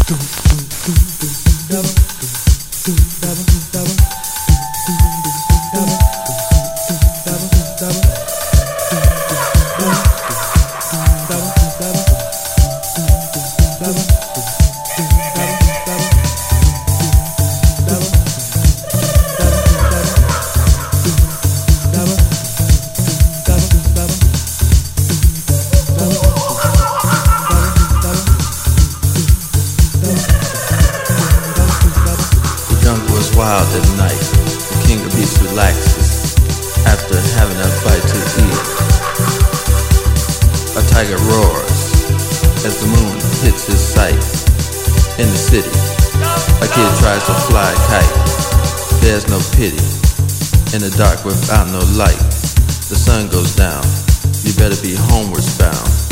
Wild at night, the king of beasts relaxes after having a bite to eat. A tiger roars as the moon hits his sight. In the city, a kid tries to fly a kite. There's no pity in the dark without no light. The sun goes down, you better be homewards bound.